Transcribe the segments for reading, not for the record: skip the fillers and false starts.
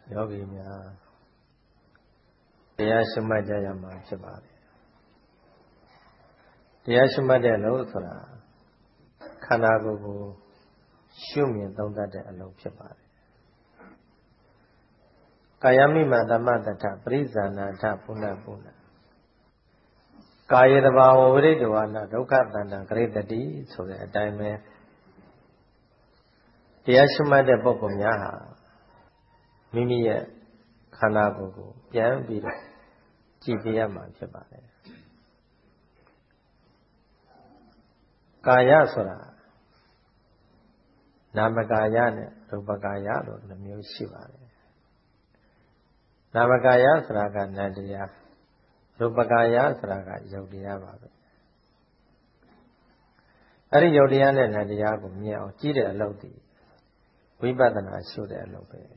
ယောဂီများတရားရှုမှတ်ကြရမှာဖြစ်ပါတယ်တရားရှုမှတ်တဲ့လို့ဆိုတာခန္ဓာကိုယ်ကိုရှုမြင်သုံးသပ်တဲ့အလုပ်ဖြစ်ပါတယ်ကာယမိမသမတ္ထပရိဇာနာထပုဏ္ဏပုဏ္ဏကာယေတဘာဝဝိရိတဝါနာဒုက္ခတန္တံဂရိတတိဆိုတဲ့အတိုင်းပဲတရားရှုမှတ်တဲ့ပုဂ္ဂိုလ်များဟာမိမိရဲ့ခန္ဓာကိုယ်ကိုပြန်ပြီးတော့ကြည့်ပြရမှာဖြစ်ပါတယ်ကာယဆိုတာနာမကာယနဲ့ရူပကာယလို့2မျိုးရှိပါတယ်နာမကာယဆိုတာကနံတရားရူပကာယဆိုတာကယုတ်တရားပါပဲအဲ့ဒီယုတ်တရားနဲ့နံတရားကိုမြင်အောင်ကြည့်တဲ့အလုပ်ဒီဝိပဿနာရှုတဲ့အလုပ်ပဲ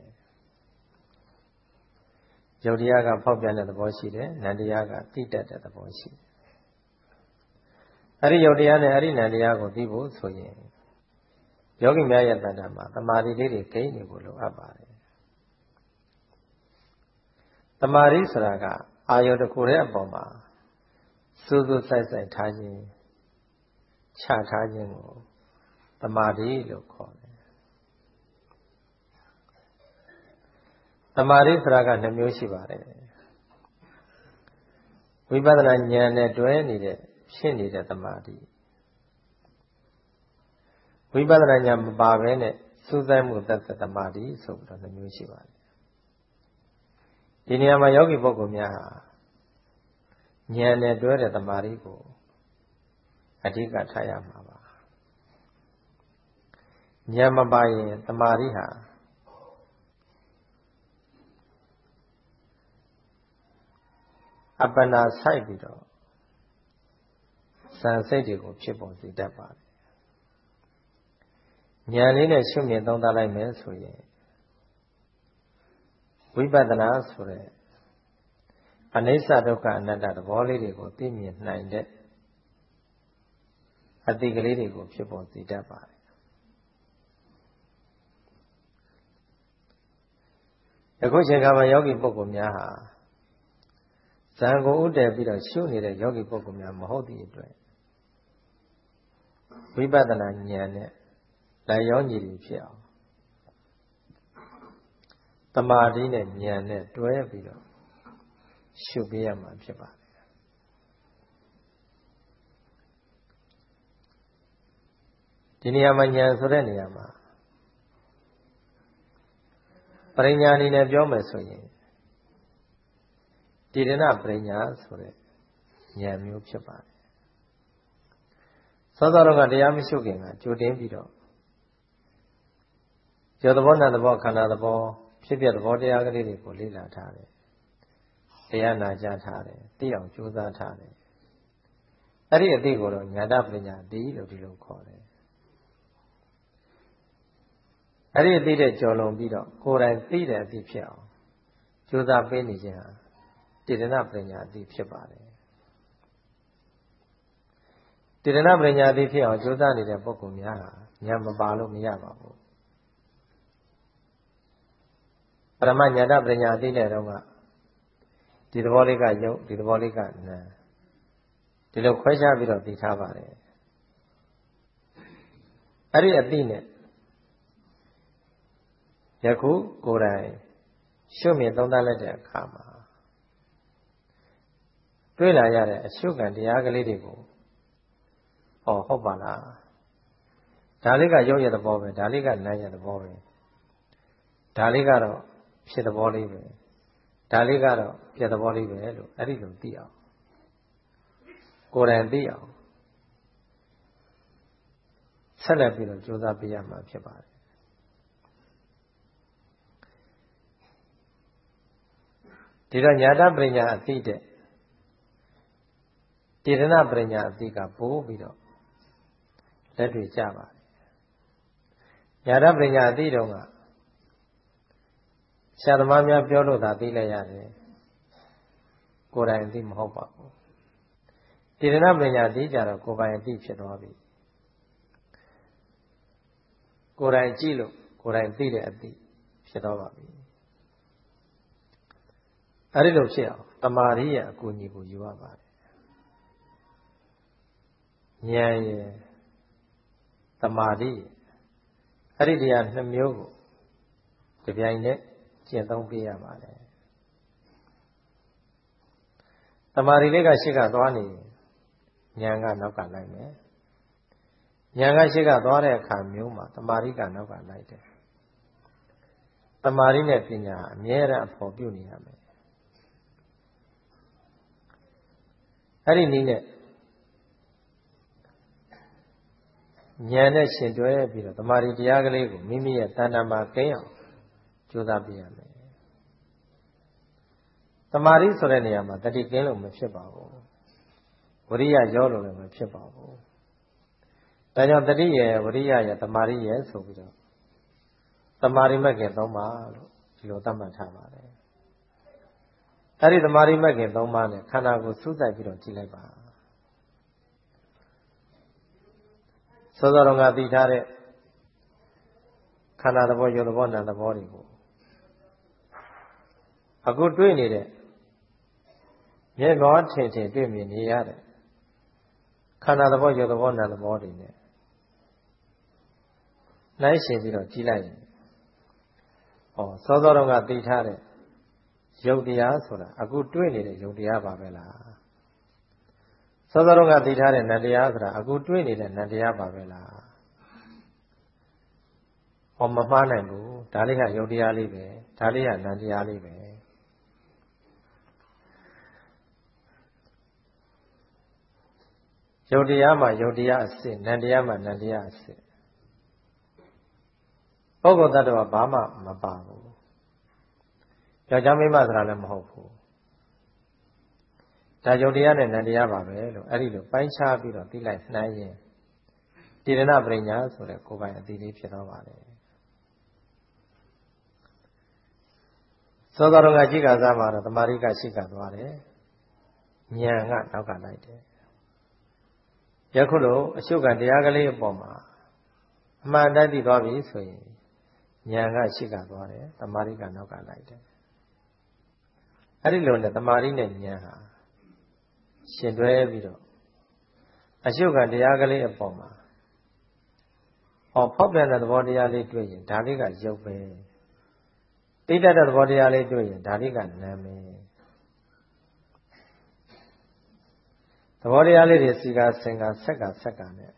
ယုတ်တရားကဖောက်ပြန်တဲ့သဘောရှိတယ်နံတရားကသိတတ်တဲ့သဘောရှိတယ်အဲ့ဒီယုတ်တရားနဲ့အဲ့ဒီနံတရားကိုသိဖို့ဆိုရင်ယောဂီများရဲ့တဏ္ဍာမှာတမာတိလေးတွေကိန်းနေဖို့လိုအပ်ပါတယ်တမာတိဆိုတာကအာယုတစ်ခုရဲ့အပေါ်မှာစူးစူးဆိုင်ဆိုင်ထားခြင်းချထားခြင်းကိုတမာတိလို့ခေါ်တယ်တမာတိဆိုတာက2မျိုးရှိပါတယ်ဝိပဿနာဉာဏ်နဲ့တွဲနေတဲ့ဖြစ်နေတဲ့တမာတိဝိပဿနာဉာဏ်မပါဘဲနဲ့စူးစိုက်မှုတတ်တဲ့တမာတိဆိုပြီးတော့2မျိုးရှိပါတယ်ဒီနေရာမှာယောဂီပုဂ္ဂိုလ်များဟာဉာဏ်နဲ့တွဲတဲ့တမာတိကိုအဓိကထားရမှာပါဉာဏ်မပါရင်တမာတိဟာအပ္ပနာဆိုင်ပြီးတော့စံစိတ်တွေကိုဖြစ်ပေါ်စေတတ်ပါတယ်ဉာဏ်လေးနဲ့ရှုမြင်သုံးသပ်လိုက်မယ်ဆိုရင်ဝိပဿနာဆိုတဲ့အနိစ္စဒုက္ခအနတ္တသဘောလေးတွေကိုသိမြင်နိုင်တဲ့အသိကလေးတွေကိုဖြစ်ပေါ်စေတတ်ပါတယ်အခုချိန်ခါမှာယောဂီပုဂ္ဂိုလ်များဟာဇံကိုဥတည်ပြီးတော့ရှုနေတဲ့ယောဂီပုဂ္ဂိုလ်များမဟုတ်သည့်အတွက်ဝိပဿနာဉာဏ်နဲ့လိုက်ရောညီတွေဖြစ်အောင်တမာတိနဲ့ဉာဏ်နဲ့တွဲပြီးတော့ရှုပေးရမှာဖြစ်ပါတယ်ဒီနေရာမှာဉာဏ်ဆိုတဲ့နေရာမှာပရိညာအနေနဲ့ပြောမယ်ဆိုရင်တိရဏပရိညာဆိုတဲ့ဉာဏ်မျိုးဖြစ်ပါတယ်သောသောတော့ကတရားမရှုခင်ကကြိုတင်ပြီးတော့ယောသဘောနာသဘောခန္ဓာသဘောဖြစ်ပြသဘောတရားကလေးတွေကိုလေ့လာထားတယ်တရားနာကြားထားတယ်သိအောင်ကြိုးစားထားတယ်အဲ့ဒီအသိကိုတော့ညာတပညာတိလို့ဒီလိုခေါ်တယ်အဲ့ဒီအသိတဲ့ကြော်လွန်ပြီးတော့ကိုယ်တိုင်သိတဲ့အသိဖြစ်အောင်ကြိုးစားပေးနေခြင်းဟာတိရဏပညာအသိဖြစ်ပါတယ်တိရဏပညာအသိဖြစ်အောင်ကြိုးစားနေတဲ့ပုဂ္ဂိုလ်များဟာဉာဏ်မပါလို့မရပါဘူးပရမညာတပညာအသိတဲ့တော့ကဒီသဘောလေးကယုတ်ဒီသဘောလေးကနာဒီလိုခွဲခြားပြီးတော့သိထားပါတယ်အဲ့ဒီအသိနဲ့ယခုကိုယ်တိုင်ရှုမြင်သုံးသပ်လိုက်တဲ့အခါမှာတွေ့လာရတဲ့အရှုခံတရားကလေးတွေကိုဟုတ်ပါလားဒါလေးကယုတ်ရဲ့သဘောပဲဒါလေးကနာရဲ့သဘောပဲဒါလေးကတော့ဖြစ်သဘောလေးပဲဒါလေးကတော့ပြသဘောလေးပဲလို့အဲ့ဒီလိုသိအောင်ကိုယ်တိုင်သိအောင်ဆက်လက်ပြီးတော့ကြိုးစားပေးရမှာဖြစ်ပါတယ်ဒီတော့ညာတပညာအသိတဲ့တိရဏပညာအသိကပို့ပြီးတော့လက်တွေ့ကြပါတယ်ညာတပညာအသိတော့ကဆရာသမားများပြောလို့သာသိလိုက်ရတယ်ကိုယ်တိုင်အသိမဟုတ်ပါဘူးတိရဏပညာအသိကြတော့ကိုယ်ပိုင်အသိဖြစ်သွားပြီကိုယ်တိုင်ကြည့်လို့ကိုယ်တိုင်သိတဲ့အသိဖြစ်သွားပါပြီအဲ့ဒီလိုဖြစ်အောင်တမာရီရဲ့အကူအညီကိုယူရပါတယ်ဉာဏ်ရယ်တမာရီအဲ့ဒီတရားနှစ်မျိုးကိုဒီပြိုင်နဲ့ကျင့်သုံးပြရပါတယ်တမာရီလေးကရှေ့ကသွားနေဉာဏ်ကနောက်ကလိုက်မယ်ဉာဏ်ကရှေ့ကသွားတဲ့အခါမျိုးမှာတမာရီကနောက်ကလိုက်တယ်တမာရီနဲ့ပညာအမြဲတမ်းအဖို့ပြုနေရမယ်အဲ့ဒီနည်းနဲ့ဉာဏ်နဲ့ရှင်တွဲပြီးတော့တမာရီတရားကလေးကိုမိမိရဲ့တဏ္ဍာမှာကိန်းအောင်ကြိုးစားပြရမယ်တမာရီဆိုတဲ့နေရာမှာတတိကင်းလို့မဖြစ်ပါဘူးဝရိယရောလို့လည်းမဖြစ်ပါဘူးဒါကြောင့်တတိရယ်ဝရိယရယ်တမာရီရယ်ဆိုပြီးတော့တမာရီမဂ်ခင်၃ပါးလို့ဒီလိုသတ်မှတ်ထားပါတယ်အဲ့ဒီတမာရီမဂ်ခင်၃ပါးနဲ့ခန္ဓာကိုယ်စူးစိုက်ပြီးတော့ကြည့်လိုက်ပါစောစောကသိထားတဲ့ခန္ဓာသဘောယုတ်သဘောနာမ်သဘောတွေကိုအခုတွေ့နေတဲ့မျက်တော်ထင်ထင်တွေ့မြင်နေရတဲ့ခန္ဓာသဘောယုတ်သဘောနာမ်သဘောတွေနဲ့နှိုင်းရှင်ပြီးတော့ကြည့်လိုက်ရင်စောစောကသိထားတဲ့ယုတ်တရားဆိုတာအခုတွေ့နေတဲ့ယုတ်တရားပါပဲလားစောစောကသိထားတဲ့နံတရားဆိုတာအခုတွေ့နေတဲ့နံတရားပါပဲလားမမှားနိုင်ဘူးဒါလေးကယုတ်တရားလေးပဲဒါလေးကနံတရားလေးပဲယုတ်တရားမှာယုတ်တရားအစစ်နံတရားမှာနံတရားအစစ်ပုဂ္ဂိုလ်တ attva ဘာမှမပါဘူးယောက်ျားမိန်းမဆိုတာလည်းမဟုတ်ဘူးဒါယုတ်တရားနဲ့နံတရားပါပဲလို့အဲ့ဒီလိုပိုင်းခြားပြီးတော့သိလိုက်နှိုင်းရင်တိရဏပရိညာဆိုတဲ့ကိုယ်ပိုင်အသိလေးဖြစ်တော့ပါတယ်သောတာတော်ကကြည့်ကစားမှာတော့တမာရိကရှိကသွားတယ်ဉာဏ်ကနောက်ကလိုက်တယ်ယခုလိုအရှုခံတရားကလေးအပေါ်မှာအမှန်တိုင်းသိသွားပြီဆိုရင်ဉာဏ်ကရှိကသွားတယ်တမာရိကနောက်ကလိုက်တယ်အဲ့ဒီလိုနဲ့တမာရိနဲ့ဉာဏ်ဟာရှင်တွဲပြီးတော့အရှုခံတရားကလေးအပေါ်မှာဖောက်ပြန်တဲ့သဘောတရားလေးတွေ့ရင်ဒါလေးကယုတ်ပဲတိတ္တတဲ့သဘောတရားလေးတွေ့ရင်ဒါလေးကနာမည်သဘောတရားလေးတွေစီကစင်ကဆက်ကနဲ့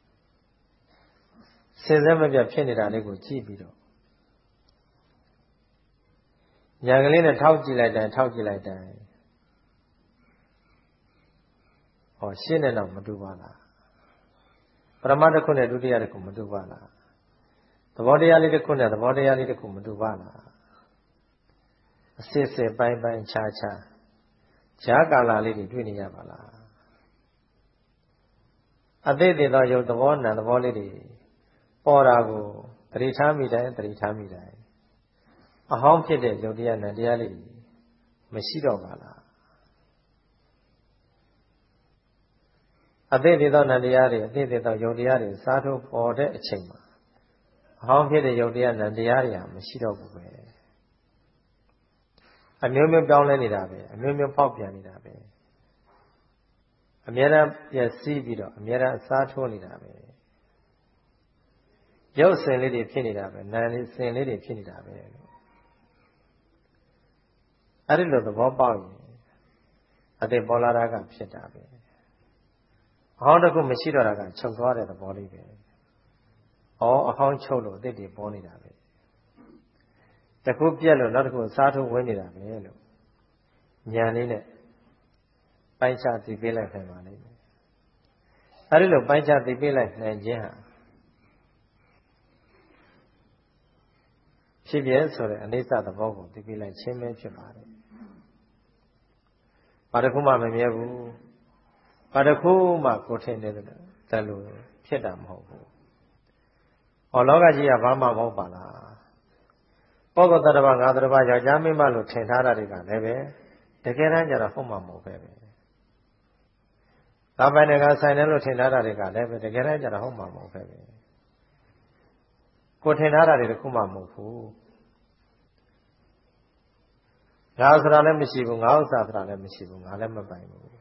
စင်စဲမပြတ်ဖြစ်နေတာလေးကိုကြည့်ပြီးတော့ဉာဏ်ကလေးနဲ့ထောက်ကြည့်လိုက်တိုင်းရှင်းတဲ့တော့မတူပါလားပရမတ်တစ်ခုနဲ့ဒုတိယတစ်ခုမတူပါလားသဘောတရားလေးတစ်ခုနဲ့သဘောတရားလေးတစ်ခုမတူပါလားအစစ်စစ်ပိုင်းခြားဈာကာလလေးတွေတွေ့နေရပါလားအသေးသေးသောယုတ်သဘောနာသဘောလေးတွေပေါ်တာကိုသတိထားမိတိုင်းအဟောင်းဖြစ်တဲ့ယုတ်တရားနာတရားလေးမရှိတော့ပါလားအသေးသေးသောနာတရားတွေအသေးသေးသောယုတ်တရားတွေစားထုတ်ပေါ်တဲ့အချိန်မှာအဟောင်းဖြစ်တဲ့ယုတ်တရားနာတရားတွေမရှိတော့ဘူးပဲအမျိုးမျိုးပြောင်းလဲနေတာပဲအမျိုးမျိုးဖောက်ပြန်နေတာပဲအများအားပျက်စီးပြီးတော့အများအားအစားထိုးနေတာပဲရုပ်စင်လေးတွေဖြစ်နေတာပဲနာမ်လေးစင်လေးတွေဖြစ်နေတာပဲအဲ့ဒီလိုသဘောပေါက်ရင်အတိတ်ပေါ်လာတာကဖြစ်တာပဲအဟောင်းတစ်ခုမရှိတော့တာကချုပ်သွားတဲ့သဘောလေးပဲအဟောင်းချုပ်လို့အတိတ်တွေပေါ်နေတာပဲတစ်ခုပြက်လို့နောက်တစ်ခုအစားထိုးဝင်နေတာပဲလို့ဉာဏ်လေးနဲ့ပိုင်းခြားသိပေးလိုက်နိုင်ပါလိမ့်မယ်အဲဒီလိုပိုင်းခြားသိပေးလိုက်နိုင်ခြင်းဟာဖြစ်ပြဆိုတဲ့အနိစ္စသဘောကိုသိပေးလိုက်ခြင်းပဲဖြစ်ပါတယ်ဘာတစ်ခုမှမမြဲဘူးဘာတစ်ခုမှကိုထင်တယ်လို့ဖြစ်တာမဟုတ်ဘူးလောကကြီးကဘာမှမဟုတ်ပါလားပုဂ္ဂိုလ်တ attva ငါတ attva ယောက်ျားမိန်းမလို့ထင်ထားတာတွေကလည်းပဲတကယ်တမ်းကျတော့ဟုတ်မှမဟုတ်ပဲဒါပိုင်နဲ့ကဆိုင်တယ်လို့ထင်ထားတာတွေကလည်းပဲတကယ်တမ်းကျတော့ဟုတ်မှမဟုတ်ပဲကိုထင်ထားတာတွေတခုမှမဟုတ်ဘူးငါဆိုတာလည်းမရှိဘူးငါဥစ္စာဆိုတာလည်းမရှိဘူးငါလည်းမပိုင်ဘူးဒါ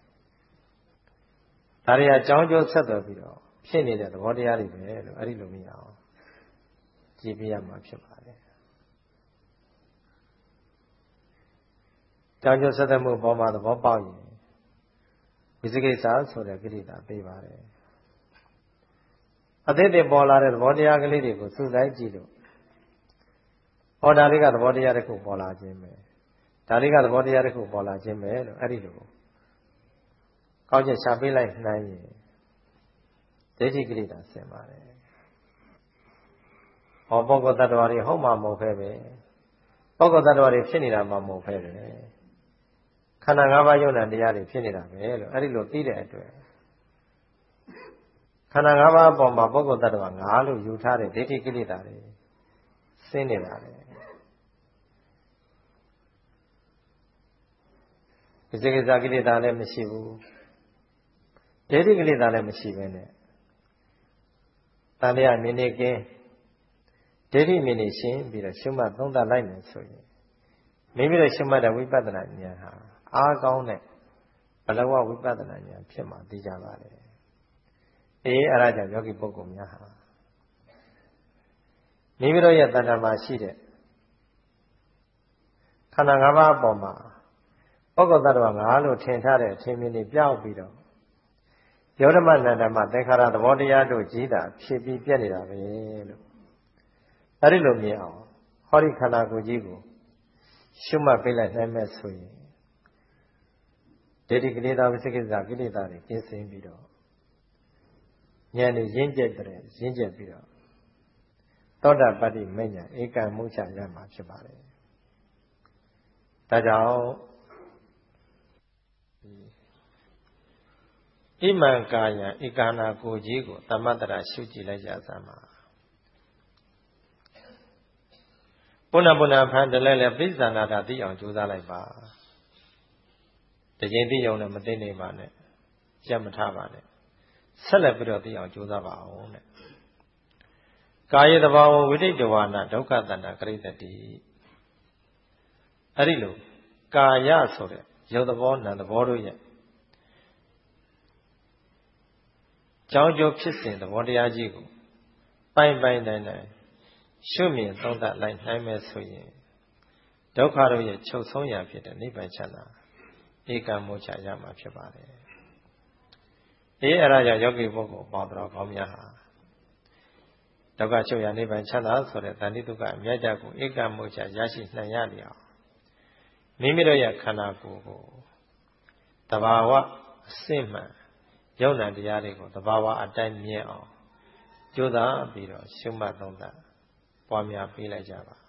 တွေကအကြောင်းကျိုးဆက်သွယ်ပြီးတော့ဖြစ်နေတဲ့သဘောတရားတွေပဲလို့အဲ့ဒီလိုမရအောင်ကြည့်ပြရမှာဖြစ်ပါတယ်ကြောင်းကျိုးဆက်သွယ်မှုပေါ်မှာသဘောပေါက်ရင်ဝိသိကိစ္စဆိုတဲ့ကိလေသာပေးပါတယ်အသေးသေးပေါ်လာတဲ့သဘောတရားကလေးတွေကိုစူးစိုက်ကြည့်လို့ဟောဒါလေးကသဘောတရားတစ်ခုပေါ်လာခြင်းပဲဒါလေးကသဘောတရားတစ်ခုပေါ်လာခြင်းပဲလို့အဲ့ဒီလိုကောင်းချက်ရှာပေးလိုက်နိုင်ရင်ဒိဋ္ဌိကိလေသာဆင်ပါတယ်ဟောပုဂ္ဂိုလ်တ attva တွေဟုတ်မှာမဟုတ်ပဲပုဂ္ဂိုလ်တ attva တွေဖြစ်နေတာမှမဟုတ်ပဲခန္ဓာ၅ပါးယုံနာတရားတွေဖြစ်နေတာပဲလို့အဲ့ဒီလိုသိတဲ့အတွက်ခန္ဓာ၅ပါးအပေါ်မှာပုဂ္ဂိုလ်တ attva ငါလို့ယူထားတဲ့ဒိဋ္ဌိကိလေသာတွေဆင်းနေပါတယ်ဝိသေကိစ္စကိလေသာလည်းမရှိဘူးဒိဋ္ဌိကိလေသာလည်းမရှိပဲနဲ့တန်တရားမြင်နေကင်းဒိဋ္ဌိမြင်နေရှင်းပြီးတော့ရှုမှတ်သုံးသပ်လိုက်မယ်ဆိုရင်မိမိတို့ရှုမှတ်တဲ့ဝိပဿနာဉာဏ်ဟာအားကောင်းတဲ့ဘလဝဝိပဿနာဉာဏ်ဖြစ်မှသိကြပါတယ်အဲ့ဒါကြောင့်ယောဂီပုဂ္ဂိုလ်များဟာမိမိတို့ရဲ့တဏ္ဍာမှာရှိတဲ့ခန္ဓာ၅ပါးအပေါ်မှာပုဂ္ဂိုလ်တ attva ငါလို့ထင်ထားတဲ့အထင်မြင်တွေပြောက်ပြီးတော့ယောဓမနန္ဒမသင်္ခါရသဘောတရားတို့ကြီးတာဖြစ်ပြီးပြည့်နေတာပဲလို့အဲ့ဒီလိုမြင်အောင်ဟောဒီခန္ဓာကိုယ်ကြီးကိုရှုမှတ်ပေးလိုက်နိုင်မဲ့ဆိုရင်ဒိဋ္ဌိကိလေသာဝိသေကိစ္စကိလေသာတွေကင်းစင်ပြီးတော့ဉာဏ်နဲ့ရင်းကျက်တဲ့ရင်းကျက်ပြီးတော့သောတာပတ္တိမဉ္ဇဉ်ဧကံမုချရမှာဖြစ်ပါတယ်ဒါကြောင့်ဣမံကာယံဧကနာကိုကြီးကိုသမတ္တရာရှုကြည့်လိုက်ကြစမ်းပါပုဏ္ဏဖန်တလဲလဲပိဿာနာတာသိအောင်ကြိုးစားလိုက်ပါတကြိမ်သိအောင်လည်းမသိနေပါနဲ့ရက်မထားပါနဲ့ဆက်လက်ပြီးတော့သိအောင်ကြိုးစားပါအောင်တဲ့ကာယတဘာဝဝိတိတဝါနာဒုက္ခတန္တကရိတတိအဲ့ဒီလိုကာယဆိုတဲ့ရုပ်သဘောနာမ်သဘောတို့ရဲ့ကြောင်းကျိုးဖြစ်စဉ်သဘောတရားကြီးကိုပိုင်နိုင်ရှုမြင်သုံးသပ်လိုက်နိုင်မယ်ဆိုရင်ဒုက္ခတို့ရဲ့ချုပ်ဆုံးရာဖြစ်တဲ့နိဗ္ဗာန်ချမ်းသာဧကံမောချရမှာဖြစ်ပါတယ်အဲ့ဒါကြောင့်ယောဂီပုဂ္ဂိုလ်ပေါင်းတော်ကောင်းများဟာဒုက္ခချုပ်ရာနိဗ္ဗာန်ချမ်းသာဆိုတဲ့တဏှိတုကအမြတ်ကြကိုဧကံမောချရရှိနိုင်ရလျောက်မိမိတို့ရဲ့ခန္ဓာကိုယ်ကိုတဘာဝအစစ်မှန်ယုံနာတရားတွေကိုတဘာဝအတိုင်းမြင်အောင်ကြိုးစားပြီးတော့ရှုမှတ်သုံးသပ်ပွားများပေးလိုက်ကြပါ